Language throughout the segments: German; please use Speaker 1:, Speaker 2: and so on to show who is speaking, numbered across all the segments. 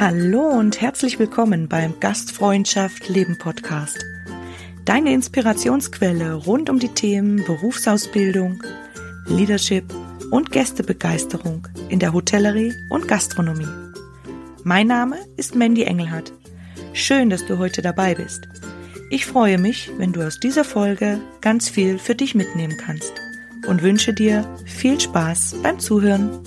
Speaker 1: Hallo und herzlich willkommen beim Gastfreundschaft Leben Podcast. Deine Inspirationsquelle rund um die Themen Berufsausbildung, Leadership und Gästebegeisterung in der Hotellerie und Gastronomie. Mein Name ist Mandy Engelhardt. Schön, dass du heute dabei bist. Ich freue mich, wenn du aus dieser Folge ganz viel für dich mitnehmen kannst und wünsche dir viel Spaß beim Zuhören.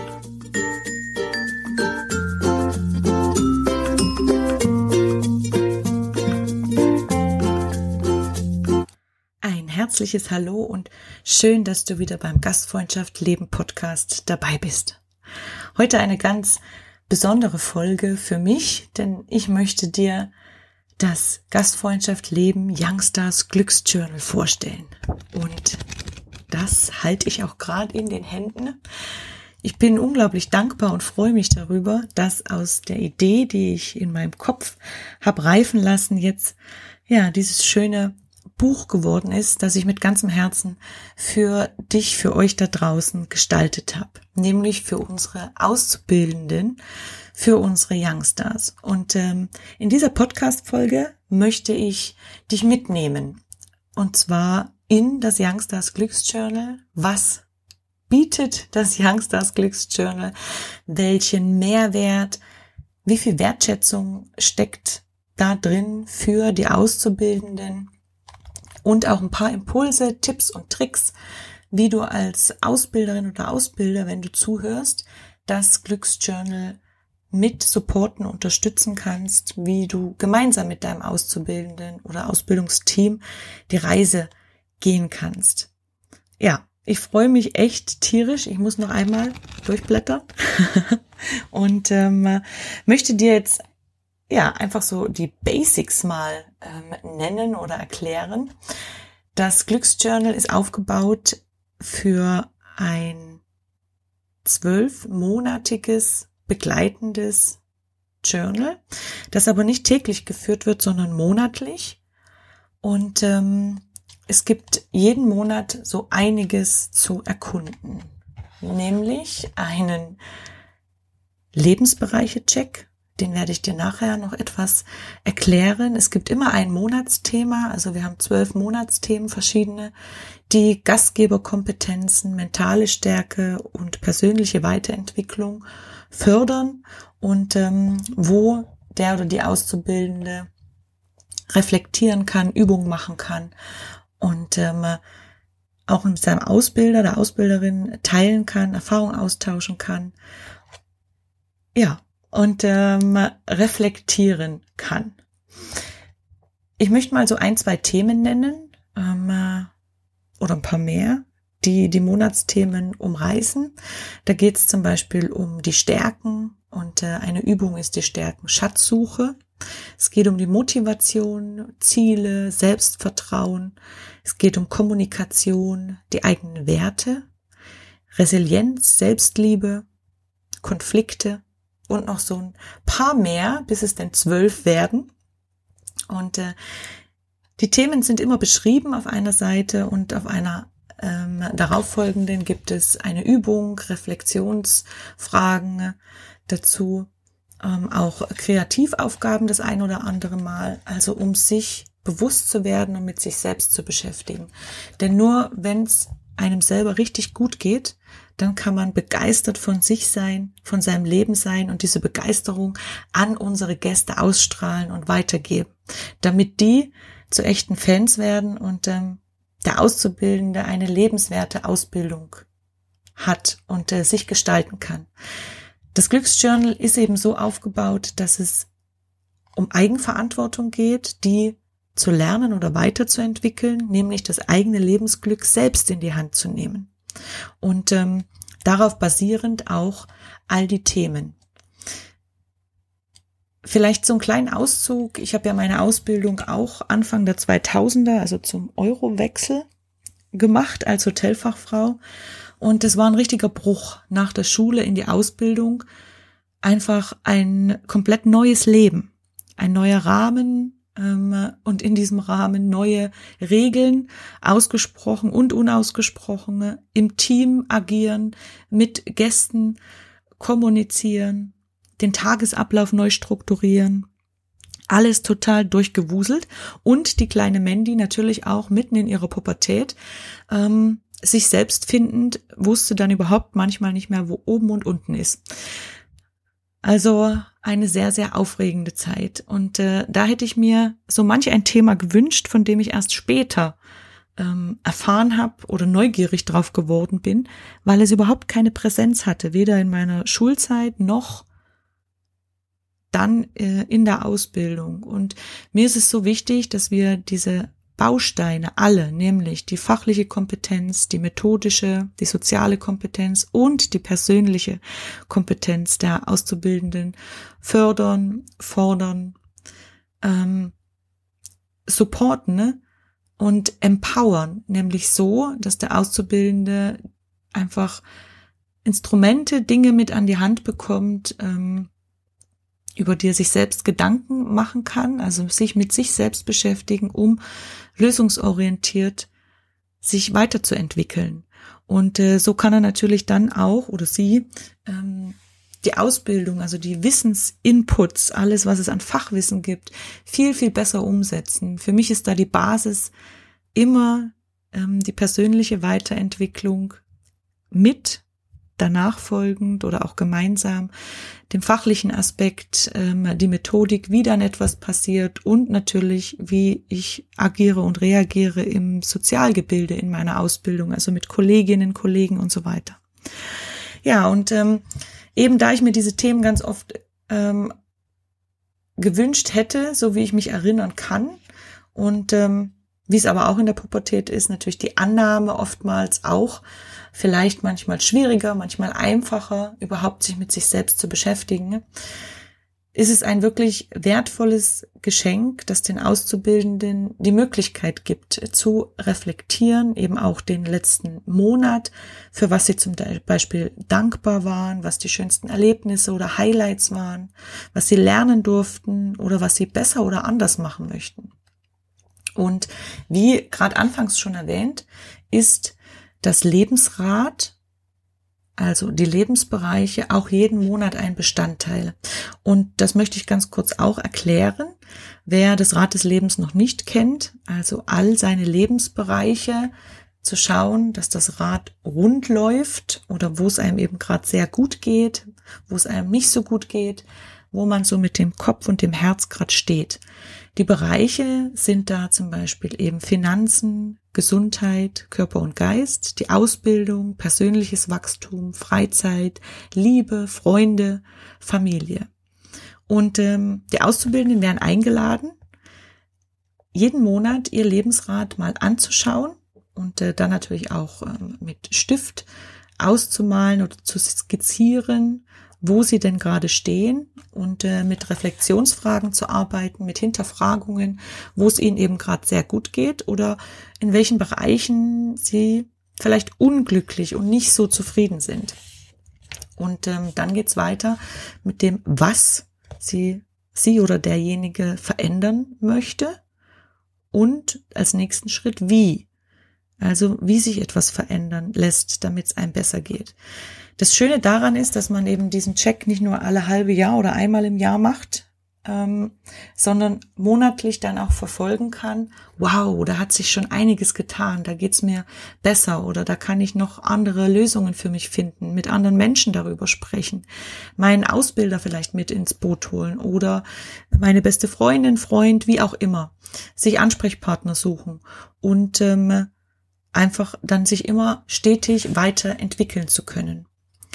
Speaker 1: Ein herzliches Hallo und schön, dass du wieder beim Gastfreundschaft Leben Podcast dabei bist. Heute eine ganz besondere Folge für mich, denn ich möchte dir das Gastfreundschaft Leben Youngstars Glücksjournal vorstellen. Und das halte ich auch gerade in den Händen. Ich bin unglaublich dankbar und freue mich darüber, dass aus der Idee, die ich in meinem Kopf habe reifen lassen, jetzt dieses schöne Buch geworden ist, das ich mit ganzem Herzen für dich, für euch da draußen gestaltet habe. Nämlich für unsere Auszubildenden, für unsere Youngstars. Und in dieser Podcast-Folge möchte ich dich mitnehmen. Und zwar in das Youngstars Glücksjournal. Was bietet das Youngstars Glücksjournal? Welchen Mehrwert, wie viel Wertschätzung steckt da drin für die Auszubildenden? Und auch ein paar Impulse, Tipps und Tricks, wie du als Ausbilderin oder Ausbilder, wenn du zuhörst, das Glücksjournal mit supporten, unterstützen kannst, wie du gemeinsam mit deinem Auszubildenden oder Ausbildungsteam die Reise gehen kannst. Ja, ich freue mich echt tierisch. Ich muss noch einmal durchblättern und möchte dir jetzt einfach so die Basics mal nennen oder erklären. Das Glücksjournal ist aufgebaut für ein 12-monatiges begleitendes Journal, das aber nicht täglich geführt wird, sondern monatlich. Und es gibt jeden Monat so einiges zu erkunden, nämlich einen Lebensbereiche-Check. Den werde ich dir nachher noch etwas erklären. Es gibt immer ein Monatsthema, also wir haben 12 Monatsthemen verschiedene, die Gastgeberkompetenzen, mentale Stärke und persönliche Weiterentwicklung fördern und wo der oder die Auszubildende reflektieren kann, Übungen machen kann und auch mit seinem Ausbilder, der Ausbilderin teilen kann, Erfahrungen austauschen kann. Ja. Und reflektieren kann. Ich möchte mal so 1-2 Themen nennen oder ein paar mehr, die die Monatsthemen umreißen. Da geht es zum Beispiel um die Stärken und eine Übung ist die Stärken-Schatzsuche. Es geht um die Motivation, Ziele, Selbstvertrauen. Es geht um Kommunikation, die eigenen Werte, Resilienz, Selbstliebe, Konflikte. Und noch so ein paar mehr, bis es denn 12 werden. Und die Themen sind immer beschrieben auf einer Seite und auf einer darauffolgenden gibt es eine Übung, Reflexionsfragen dazu, auch Kreativaufgaben das ein oder andere Mal, also um sich bewusst zu werden und mit sich selbst zu beschäftigen. Denn nur wenn es einem selber richtig gut geht, dann kann man begeistert von sich sein, von seinem Leben sein und diese Begeisterung an unsere Gäste ausstrahlen und weitergeben, damit die zu echten Fans werden und der Auszubildende eine lebenswerte Ausbildung hat und sich gestalten kann. Das Glücksjournal ist eben so aufgebaut, dass es um Eigenverantwortung geht, die zu lernen oder weiterzuentwickeln, nämlich das eigene Lebensglück selbst in die Hand zu nehmen. Und darauf basierend auch all die Themen. Vielleicht so einen kleinen Auszug. Ich habe ja meine Ausbildung auch Anfang der 2000er, also zum Eurowechsel gemacht als Hotelfachfrau. Und das war ein richtiger Bruch nach der Schule in die Ausbildung. Einfach ein komplett neues Leben, ein neuer Rahmen, und in diesem Rahmen neue Regeln, ausgesprochen und unausgesprochene, im Team agieren, mit Gästen kommunizieren, den Tagesablauf neu strukturieren. Alles total durchgewuselt und die kleine Mandy natürlich auch mitten in ihrer Pubertät, sich selbst findend, wusste dann überhaupt manchmal nicht mehr, wo oben und unten ist. Also eine sehr, sehr aufregende Zeit. Und da hätte ich mir so manch ein Thema gewünscht, von dem ich erst später erfahren habe oder neugierig drauf geworden bin, weil es überhaupt keine Präsenz hatte, weder in meiner Schulzeit noch dann in der Ausbildung. Und mir ist es so wichtig, dass wir diese Bausteine alle, nämlich die fachliche Kompetenz, die methodische, die soziale Kompetenz und die persönliche Kompetenz der Auszubildenden fördern, fordern, supporten, ne? Und empowern, nämlich so, dass der Auszubildende einfach Instrumente, Dinge mit an die Hand bekommt, über die er sich selbst Gedanken machen kann, also sich mit sich selbst beschäftigen, um lösungsorientiert sich weiterzuentwickeln. Und so kann er natürlich dann auch oder sie die Ausbildung, also die Wissensinputs, alles, was es an Fachwissen gibt, viel, viel besser umsetzen. Für mich ist da die Basis immer die persönliche Weiterentwicklung mit, danach folgend oder auch gemeinsam, dem fachlichen Aspekt, die Methodik, wie dann etwas passiert und natürlich, wie ich agiere und reagiere im Sozialgebilde in meiner Ausbildung, also mit Kolleginnen, Kollegen und so weiter. Ja, und eben da ich mir diese Themen ganz oft gewünscht hätte, so wie ich mich erinnern kann und wie es aber auch in der Pubertät ist, natürlich die Annahme oftmals auch, vielleicht manchmal schwieriger, manchmal einfacher, überhaupt sich mit sich selbst zu beschäftigen, ist es ein wirklich wertvolles Geschenk, das den Auszubildenden die Möglichkeit gibt, zu reflektieren, eben auch den letzten Monat, für was sie zum Beispiel dankbar waren, was die schönsten Erlebnisse oder Highlights waren, was sie lernen durften oder was sie besser oder anders machen möchten. Und wie gerade anfangs schon erwähnt, ist das Lebensrad, also die Lebensbereiche, auch jeden Monat ein Bestandteil. Und das möchte ich ganz kurz auch erklären. Wer das Rad des Lebens noch nicht kennt, also all seine Lebensbereiche zu schauen, dass das Rad rund läuft oder wo es einem eben gerade sehr gut geht, wo es einem nicht so gut geht, wo man so mit dem Kopf und dem Herz gerade steht. Die Bereiche sind da zum Beispiel eben Finanzen, Gesundheit, Körper und Geist, die Ausbildung, persönliches Wachstum, Freizeit, Liebe, Freunde, Familie. Und die Auszubildenden werden eingeladen, jeden Monat ihr Lebensrad mal anzuschauen und dann natürlich auch mit Stift auszumalen oder zu skizzieren, wo sie denn gerade stehen und mit Reflexionsfragen zu arbeiten, mit Hinterfragungen, wo es ihnen eben gerade sehr gut geht oder in welchen Bereichen sie vielleicht unglücklich und nicht so zufrieden sind. Und dann geht's weiter mit dem, was sie oder derjenige verändern möchte und als nächsten Schritt wie. Also wie sich etwas verändern lässt, damit es einem besser geht. Das Schöne daran ist, dass man eben diesen Check nicht nur alle halbe Jahr oder einmal im Jahr macht, sondern monatlich dann auch verfolgen kann, wow, da hat sich schon einiges getan, da geht's mir besser oder da kann ich noch andere Lösungen für mich finden, mit anderen Menschen darüber sprechen, meinen Ausbilder vielleicht mit ins Boot holen oder meine beste Freundin, Freund, wie auch immer, sich Ansprechpartner suchen und einfach dann sich immer stetig weiterentwickeln zu können.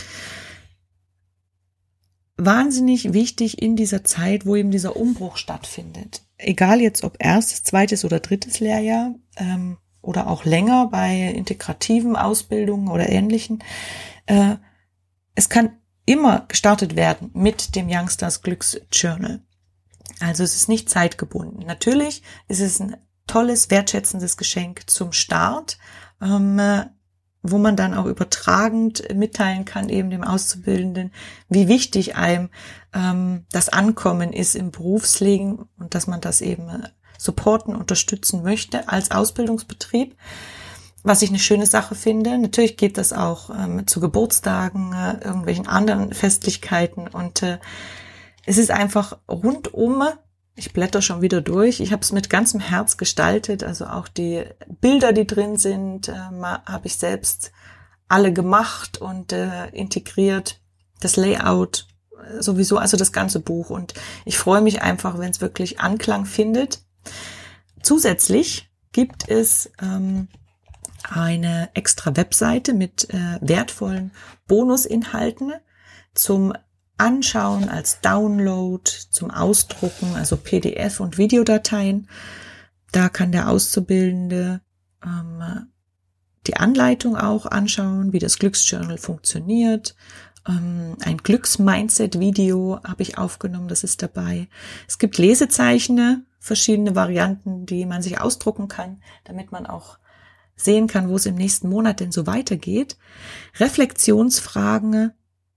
Speaker 1: Wahnsinnig wichtig in dieser Zeit, wo eben dieser Umbruch stattfindet. Egal jetzt ob erstes, zweites oder drittes Lehrjahr oder auch länger bei integrativen Ausbildungen oder ähnlichen. Es kann immer gestartet werden mit dem Youngsters Glücksjournal. Also es ist nicht zeitgebunden. Natürlich ist es ein tolles, wertschätzendes Geschenk zum Start, wo man dann auch übertragend mitteilen kann, eben dem Auszubildenden, wie wichtig einem das Ankommen ist im Berufsleben und dass man das eben supporten, unterstützen möchte als Ausbildungsbetrieb. was ich eine schöne Sache finde. Natürlich geht das auch zu Geburtstagen, irgendwelchen anderen Festlichkeiten und es ist einfach rundum, ich blätter schon wieder durch, ich habe es mit ganzem Herz gestaltet, also auch die Bilder, die drin sind, habe ich selbst alle gemacht und integriert, das Layout sowieso, also das ganze Buch und ich freue mich einfach, wenn es wirklich Anklang findet. Zusätzlich gibt es eine extra Webseite mit wertvollen Bonusinhalten zum Anschauen als Download, zum Ausdrucken, also PDF und Videodateien. Da kann der Auszubildende die Anleitung auch anschauen, wie das Glücksjournal funktioniert. Ein Glücksmindset-Video habe ich aufgenommen, das ist dabei. Es gibt Lesezeichen, verschiedene Varianten, die man sich ausdrucken kann, damit man auch sehen kann, wo es im nächsten Monat denn so weitergeht. Reflexionsfragen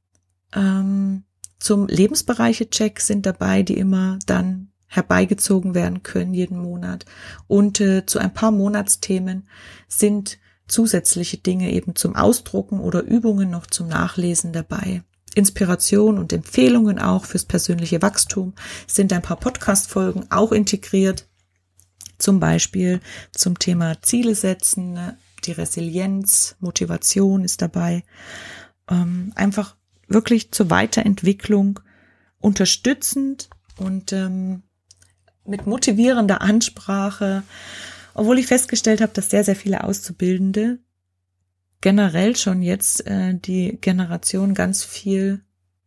Speaker 1: zum Lebensbereiche-Check sind dabei, die immer dann herbeigezogen werden können jeden Monat. Und zu ein paar Monatsthemen sind zusätzliche Dinge eben zum Ausdrucken oder Übungen noch zum Nachlesen dabei. Inspiration und Empfehlungen auch fürs persönliche Wachstum sind ein paar Podcast-Folgen auch integriert. Zum Beispiel zum Thema Ziele setzen, die Resilienz, Motivation ist dabei. Einfach wirklich zur Weiterentwicklung unterstützend und mit motivierender Ansprache, obwohl ich festgestellt habe, dass sehr, sehr viele Auszubildende generell schon jetzt die Generation ganz viel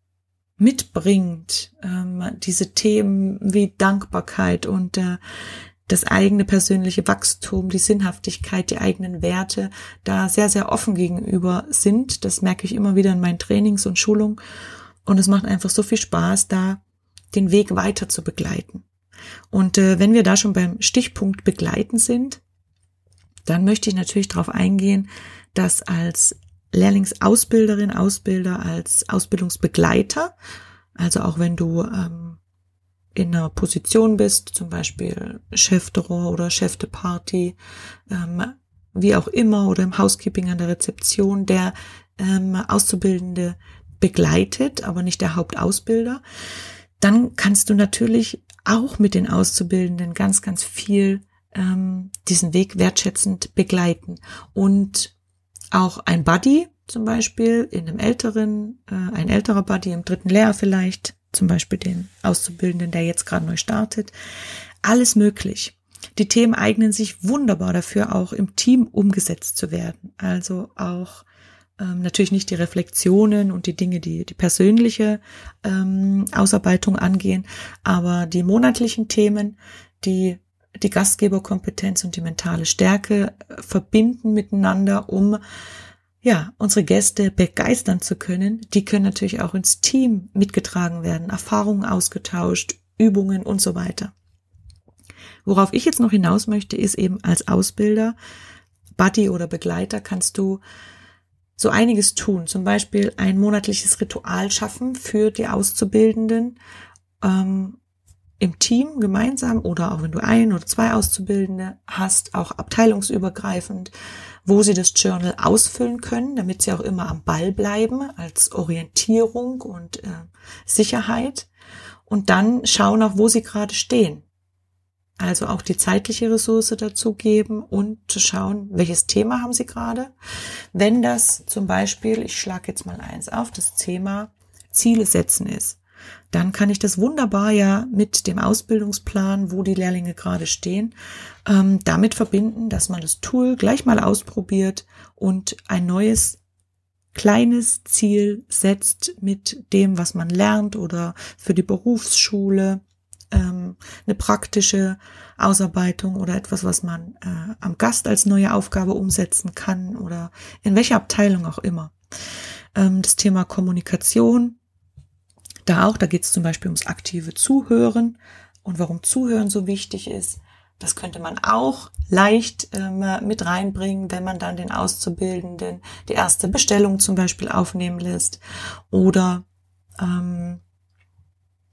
Speaker 1: mitbringt, diese Themen wie Dankbarkeit und das eigene persönliche Wachstum, die Sinnhaftigkeit, die eigenen Werte, da sehr, sehr offen gegenüber sind. Das merke ich immer wieder in meinen Trainings und Schulungen. Und es macht einfach so viel Spaß, da den Weg weiter zu begleiten. Und wenn wir da schon beim Stichpunkt begleiten sind, dann möchte ich natürlich darauf eingehen, dass als Lehrlingsausbilderin, Ausbilder, als Ausbildungsbegleiter, also auch wenn du in einer Position bist, zum Beispiel Chef de Rang oder Chef de Party, wie auch immer, oder im Housekeeping an der Rezeption, der Auszubildende begleitet, aber nicht der Hauptausbilder, dann kannst du natürlich auch mit den Auszubildenden ganz, ganz viel diesen Weg wertschätzend begleiten. Und auch ein Buddy zum Beispiel in einem ein älterer Buddy im 3. Lehrjahr vielleicht, zum Beispiel den Auszubildenden, der jetzt gerade neu startet. Alles möglich. Die Themen eignen sich wunderbar dafür, auch im Team umgesetzt zu werden. Also auch natürlich nicht die Reflexionen und die Dinge, die persönliche Ausarbeitung angehen, aber die monatlichen Themen, die Gastgeberkompetenz und die mentale Stärke verbinden miteinander, um unsere Gäste begeistern zu können. Die können natürlich auch ins Team mitgetragen werden, Erfahrungen ausgetauscht, Übungen und so weiter. Worauf ich jetzt noch hinaus möchte, ist eben als Ausbilder, Buddy oder Begleiter kannst du so einiges tun. Zum Beispiel ein monatliches Ritual schaffen für die Auszubildenden im Team gemeinsam oder auch wenn du 1 oder 2 Auszubildende hast, auch abteilungsübergreifend, wo sie das Journal ausfüllen können, damit sie auch immer am Ball bleiben als Orientierung und Sicherheit und dann schauen auch, wo sie gerade stehen. Also auch die zeitliche Ressource dazu geben und zu schauen, welches Thema haben sie gerade. Wenn das zum Beispiel, ich schlage jetzt mal eins auf, das Thema Ziele setzen ist, dann kann ich das wunderbar mit dem Ausbildungsplan, wo die Lehrlinge gerade stehen, damit verbinden, dass man das Tool gleich mal ausprobiert und ein neues kleines Ziel setzt mit dem, was man lernt oder für die Berufsschule, eine praktische Ausarbeitung oder etwas, was man am Gast als neue Aufgabe umsetzen kann oder in welcher Abteilung auch immer. Das Thema Kommunikation, da geht es zum Beispiel ums aktive Zuhören und warum Zuhören so wichtig ist. Das könnte man auch leicht mit reinbringen, wenn man dann den Auszubildenden die erste Bestellung zum Beispiel aufnehmen lässt oder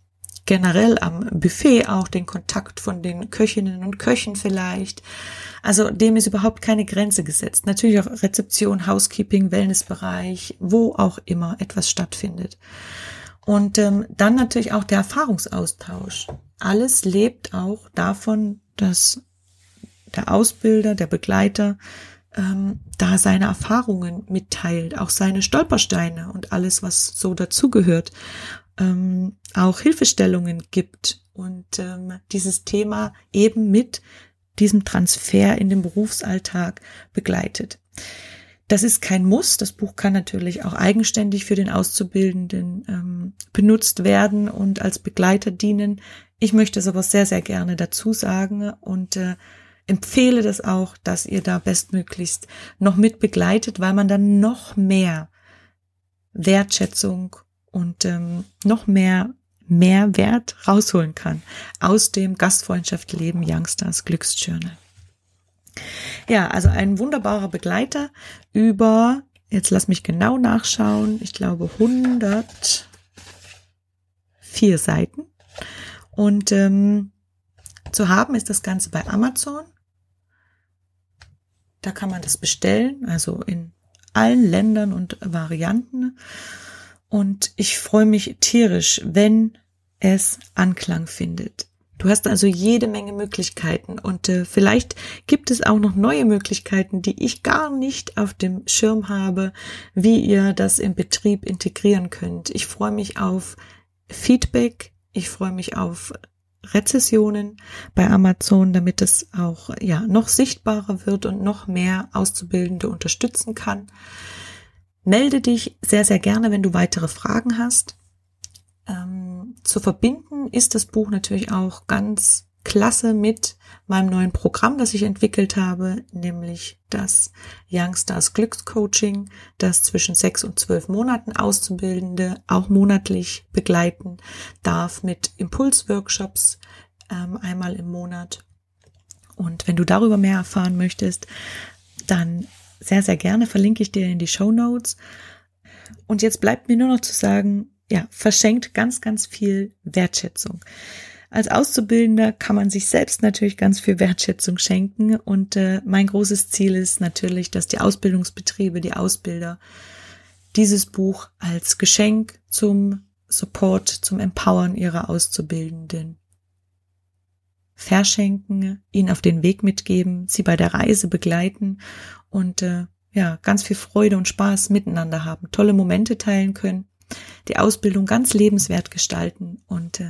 Speaker 1: generell am Buffet auch den Kontakt von den Köchinnen und Köchen vielleicht. Also dem ist überhaupt keine Grenze gesetzt. Natürlich auch Rezeption, Housekeeping, Wellnessbereich, wo auch immer etwas stattfindet. Und dann natürlich auch der Erfahrungsaustausch. Alles lebt auch davon, dass der Ausbilder, der Begleiter da seine Erfahrungen mitteilt, auch seine Stolpersteine und alles, was so dazugehört, auch Hilfestellungen gibt und dieses Thema eben mit diesem Transfer in den Berufsalltag begleitet. Das ist kein Muss. Das Buch kann natürlich auch eigenständig für den Auszubildenden benutzt werden und als Begleiter dienen. Ich möchte es aber sehr, sehr gerne dazu sagen und empfehle das auch, dass ihr da bestmöglichst noch mit begleitet, weil man dann noch mehr Wertschätzung und noch mehr Mehrwert rausholen kann aus dem Gastfreundschaft Leben Youngstars Glücksjournal. Ja, also ein wunderbarer Begleiter über, jetzt lass mich genau nachschauen, ich glaube 104 Seiten. Und zu haben ist das Ganze bei Amazon. Da kann man das bestellen, also in allen Ländern und Varianten. Und ich freue mich tierisch, wenn es Anklang findet. Du hast also jede Menge Möglichkeiten und vielleicht gibt es auch noch neue Möglichkeiten, die ich gar nicht auf dem Schirm habe, wie ihr das im Betrieb integrieren könnt. Ich freue mich auf Feedback, ich freue mich auf Rezensionen bei Amazon, damit es auch noch sichtbarer wird und noch mehr Auszubildende unterstützen kann. Melde dich sehr, sehr gerne, wenn du weitere Fragen hast. Zu verbinden ist das Buch natürlich auch ganz klasse mit meinem neuen Programm, das ich entwickelt habe, nämlich das Youngstars Glückscoaching, das zwischen 6 und 12 Monaten Auszubildende auch monatlich begleiten darf mit Impulsworkshops einmal im Monat. Und wenn du darüber mehr erfahren möchtest, dann sehr, sehr gerne verlinke ich dir in die Shownotes. Und jetzt bleibt mir nur noch zu sagen, verschenkt ganz, ganz viel Wertschätzung. Als Auszubildender kann man sich selbst natürlich ganz viel Wertschätzung schenken und mein großes Ziel ist natürlich, dass die Ausbildungsbetriebe, die Ausbilder dieses Buch als Geschenk zum Support, zum Empowern ihrer Auszubildenden verschenken, ihnen auf den Weg mitgeben, sie bei der Reise begleiten und ganz viel Freude und Spaß miteinander haben, tolle Momente teilen können, die Ausbildung ganz lebenswert gestalten und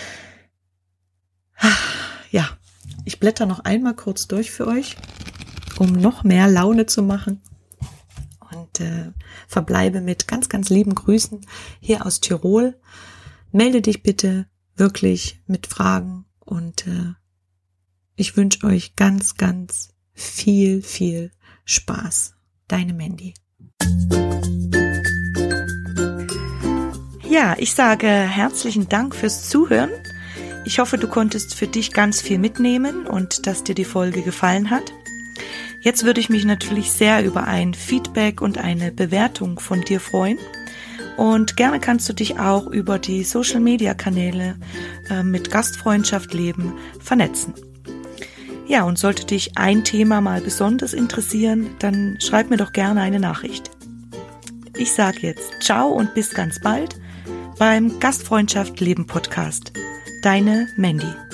Speaker 1: ich blätter noch einmal kurz durch für euch, um noch mehr Laune zu machen und verbleibe mit ganz, ganz lieben Grüßen hier aus Tirol. Melde dich bitte wirklich mit Fragen und ich wünsche euch ganz, ganz viel, viel Spaß. Deine Mandy. Ja, ich sage herzlichen Dank fürs Zuhören. Ich hoffe, du konntest für dich ganz viel mitnehmen und dass dir die Folge gefallen hat. Jetzt würde ich mich natürlich sehr über ein Feedback und eine Bewertung von dir freuen. Und gerne kannst du dich auch über die Social-Media-Kanäle mit Gastfreundschaft Leben vernetzen. Ja, und sollte dich ein Thema mal besonders interessieren, dann schreib mir doch gerne eine Nachricht. Ich sage jetzt ciao und bis ganz bald beim Gastfreundschaft Leben Podcast. Deine Mandy.